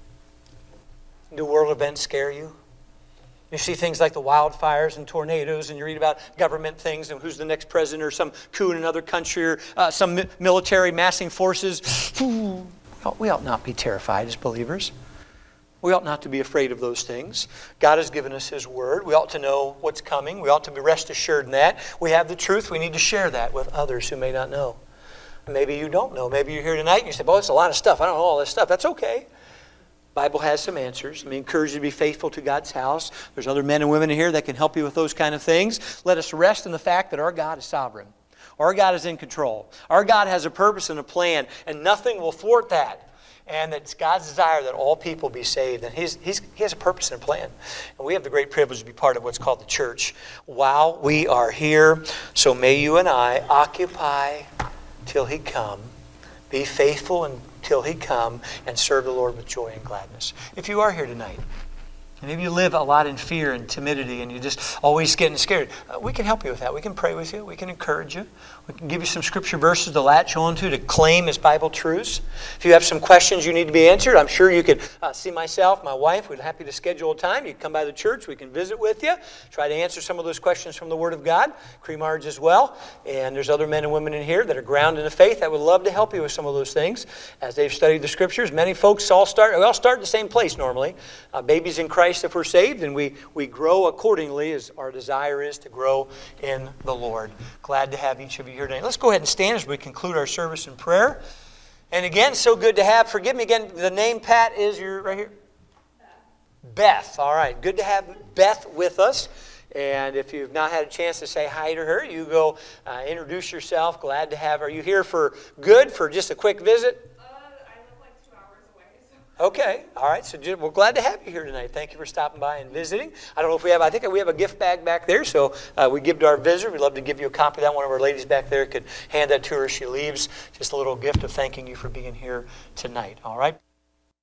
Do world events scare you? You see things like the wildfires and tornadoes, and you read about government things and who's the next president or some coup in another country or uh, some mi- military massing forces. We ought not be terrified as believers. We ought not to be afraid of those things. God has given us His Word. We ought to know what's coming. We ought to be rest assured in that. We have the truth. We need to share that with others who may not know. Maybe you don't know. Maybe you're here tonight and you say, well, it's a lot of stuff. I don't know all this stuff. That's okay. Bible has some answers. Let me encourage you to be faithful to God's house. There's other men and women in here that can help you with those kind of things. Let us rest in the fact that our God is sovereign. Our God is in control. Our God has a purpose and a plan, and nothing will thwart that. And it's God's desire that all people be saved. And he's, he's, He has a purpose and a plan. And we have the great privilege to be part of what's called the church while we are here. So may you and I occupy till He come. Be faithful until He come and serve the Lord with joy and gladness. If you are here tonight, and maybe you live a lot in fear and timidity and you're just always getting scared, uh, we can help you with that. We can pray with you. We can encourage you. We can give you some scripture verses to latch onto to claim as Bible truths. If you have some questions you need to be answered, I'm sure you could uh, see myself, my wife. We're happy to schedule a time. You can come by the church. We can visit with you. Try to answer some of those questions from the Word of God. Cremarge as well. And there's other men and women in here that are grounded in the faith that would love to help you with some of those things as they've studied the Scriptures. Many folks all start, we all start in the same place normally. Uh, babies in Christ if we're saved, and we, we grow accordingly as our desire is to grow in the Lord. Glad to have each of you here today. Let's go ahead and stand as we conclude our service in prayer. And again, so good to have, forgive me again, the name, Pat, is your right here? Beth. Beth, all right. Good to have Beth with us. And if you've not had a chance to say hi to her, you go uh, introduce yourself. Glad to have her. Are you here for good, for just a quick visit? Okay, all right. So we're glad to have you here tonight. Thank you for stopping by and visiting. I don't know if we have, I think we have a gift bag back there, so uh, we give to our visitor. We'd love to give you a copy of that. One of our ladies back there could hand that to her as she leaves. Just a little gift of thanking you for being here tonight, all right?